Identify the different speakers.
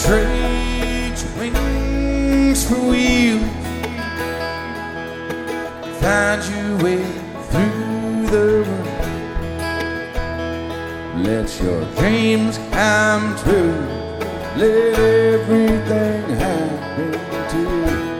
Speaker 1: trade your wings for wheels, find your way through the world. Let your dreams come true. Let everything happen to you.